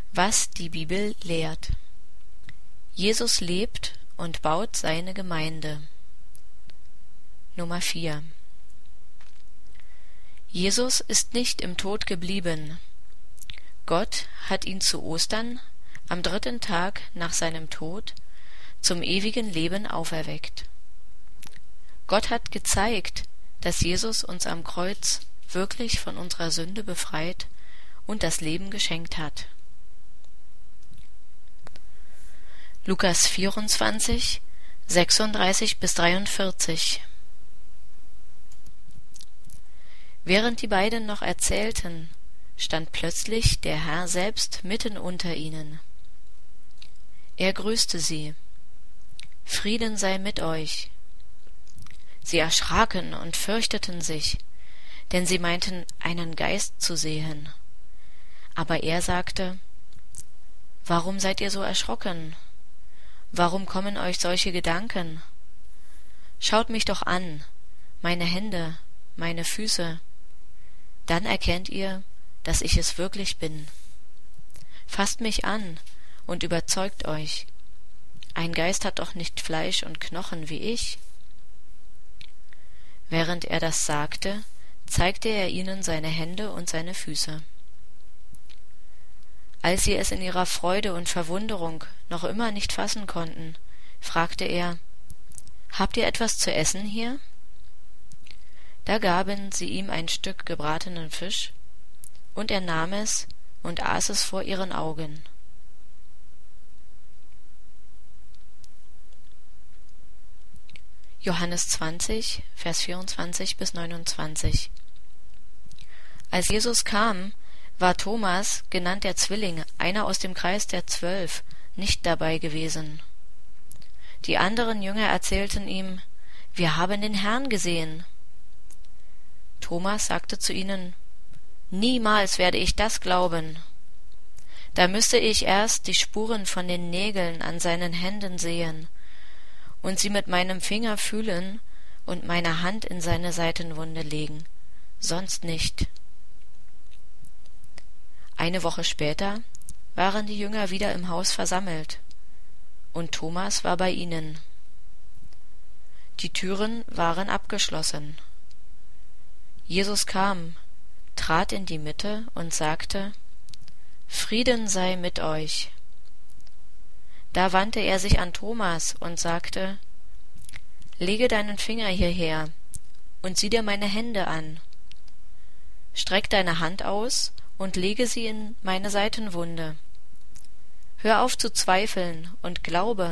Was die Bibel lehrt. Jesus lebt und baut seine Gemeinde. Nummer 4. Jesus ist nicht im Tod geblieben. Gott hat ihn zu Ostern, am 3. Tag nach seinem Tod, zum ewigen Leben auferweckt. Gott hat gezeigt, dass Jesus uns am Kreuz wirklich von unserer Sünde befreit und das Leben geschenkt hat. Lukas 24, 36-43. Während die beiden noch erzählten, stand plötzlich der Herr selbst mitten unter ihnen. Er grüßte sie. Frieden sei mit euch. Sie erschraken und fürchteten sich, denn sie meinten, einen Geist zu sehen. Aber er sagte: Warum seid ihr so erschrocken? Warum kommen euch solche Gedanken? Schaut mich doch an, meine Hände, meine Füße. Dann erkennt ihr, dass ich es wirklich bin. Fasst mich an und überzeugt euch. Ein Geist hat doch nicht Fleisch und Knochen wie ich. Während er das sagte, zeigte er ihnen seine Hände und seine Füße. Als sie es in ihrer Freude und Verwunderung noch immer nicht fassen konnten, fragte er: Habt ihr etwas zu essen hier? Da gaben sie ihm ein Stück gebratenen Fisch, und er nahm es und aß es vor ihren Augen. Johannes 20, Vers 24-29. Als Jesus kam, war Thomas, genannt der Zwilling, einer aus dem Kreis der 12, nicht dabei gewesen. Die anderen Jünger erzählten ihm: Wir haben den Herrn gesehen. Thomas sagte zu ihnen: Niemals werde ich das glauben. Da müsste ich erst die Spuren von den Nägeln an seinen Händen sehen und sie mit meinem Finger fühlen und meine Hand in seine Seitenwunde legen, sonst nicht. Eine Woche später waren die Jünger wieder im Haus versammelt, und Thomas war bei ihnen. Die Türen waren abgeschlossen. Jesus kam, trat in die Mitte und sagte: Frieden sei mit euch. Da wandte er sich an Thomas und sagte: Lege deinen Finger hierher und sieh dir meine Hände an. Streck deine Hand aus und lege sie in meine Seitenwunde. Hör auf zu zweifeln und glaube.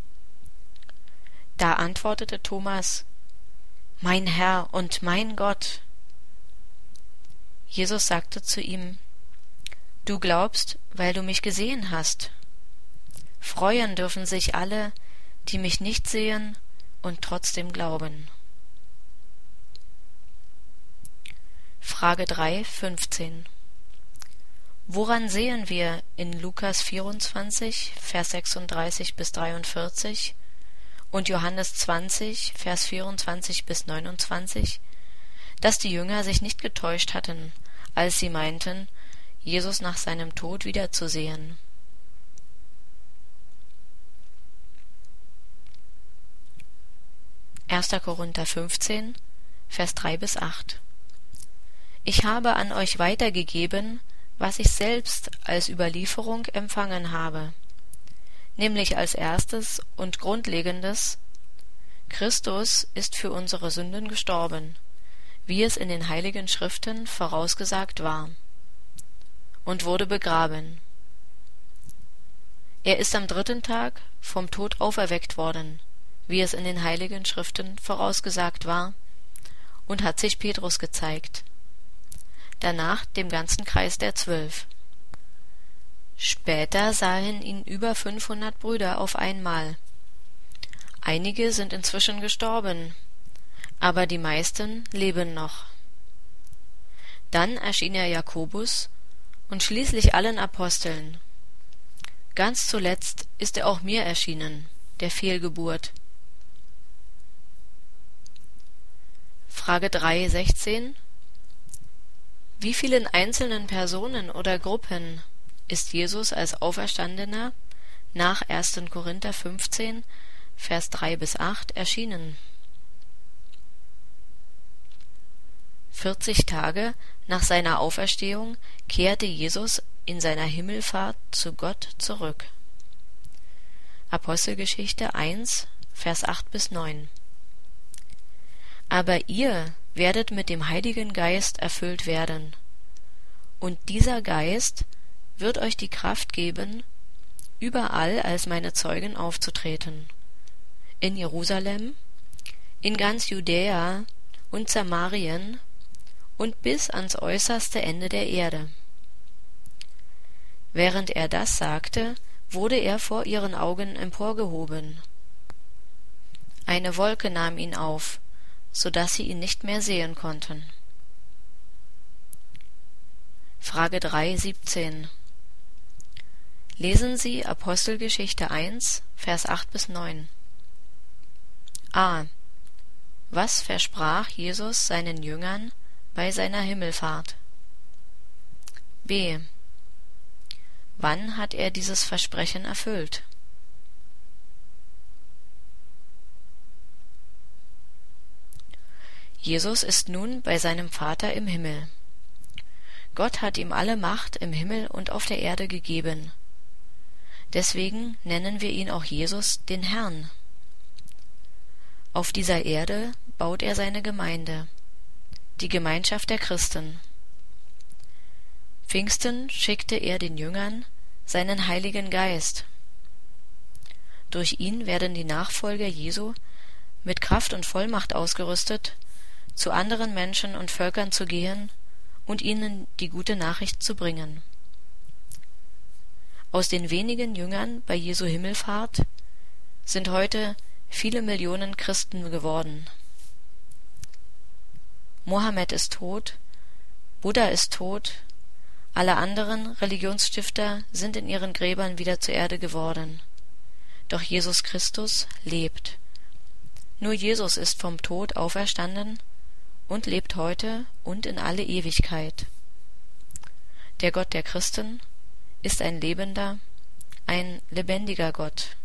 Da antwortete Thomas: Mein Herr und mein Gott. Jesus sagte zu ihm: Du glaubst, weil du mich gesehen hast. Freuen dürfen sich alle, die mich nicht sehen und trotzdem glauben. Frage 3, 15. Woran sehen wir in Lukas 24, Vers 36-43 und Johannes 20, Vers 24-29, dass die Jünger sich nicht getäuscht hatten, als sie meinten, Jesus nach seinem Tod wiederzusehen? Erster Korinther 15, Vers 3-8. Ich habe an euch weitergegeben, was ich selbst als Überlieferung empfangen habe, nämlich als erstes und grundlegendes: Christus ist für unsere Sünden gestorben, wie es in den heiligen Schriften vorausgesagt war, und wurde begraben. Er ist am 3. Tag vom Tod auferweckt worden, wie es in den heiligen Schriften vorausgesagt war, und hat sich Petrus gezeigt, danach dem ganzen Kreis der 12. Später sahen ihn über 500 Brüder auf einmal. Einige sind inzwischen gestorben, aber die meisten leben noch. Dann erschien er Jakobus und schließlich allen Aposteln. Ganz zuletzt ist er auch mir erschienen, der Fehlgeburt. Frage 3, 16. Wie vielen einzelnen Personen oder Gruppen ist Jesus als Auferstandener nach 1. Korinther 15, Vers 3-8 erschienen. 40 Tage nach seiner Auferstehung kehrte Jesus in seiner Himmelfahrt zu Gott zurück. Apostelgeschichte 1, Vers 8-9. Aber ihr werdet mit dem Heiligen Geist erfüllt werden, und dieser Geist wird euch die Kraft geben, überall als meine Zeugen aufzutreten, in Jerusalem, in ganz Judäa und Samarien und bis ans äußerste Ende der Erde. Während er das sagte, wurde er vor ihren Augen emporgehoben. Eine Wolke nahm ihn auf, so dass sie ihn nicht mehr sehen konnten. Frage 3,17. Lesen Sie Apostelgeschichte 1, Vers 8-9. A. Was versprach Jesus seinen Jüngern bei seiner Himmelfahrt? B. Wann hat er dieses Versprechen erfüllt? Jesus ist nun bei seinem Vater im Himmel. Gott hat ihm alle Macht im Himmel und auf der Erde gegeben. Deswegen nennen wir ihn auch Jesus, den Herrn. Auf dieser Erde baut er seine Gemeinde, die Gemeinschaft der Christen. Pfingsten schickte er den Jüngern seinen Heiligen Geist. Durch ihn werden die Nachfolger Jesu mit Kraft und Vollmacht ausgerüstet, zu anderen Menschen und Völkern zu gehen und ihnen die gute Nachricht zu bringen. Aus den wenigen Jüngern bei Jesu Himmelfahrt sind heute viele Millionen Christen geworden. Mohammed ist tot, Buddha ist tot, alle anderen Religionsstifter sind in ihren Gräbern wieder zur Erde geworden. Doch Jesus Christus lebt. Nur Jesus ist vom Tod auferstanden und lebt heute und in alle Ewigkeit. Der Gott der Christen ist ein lebender, ein lebendiger Gott.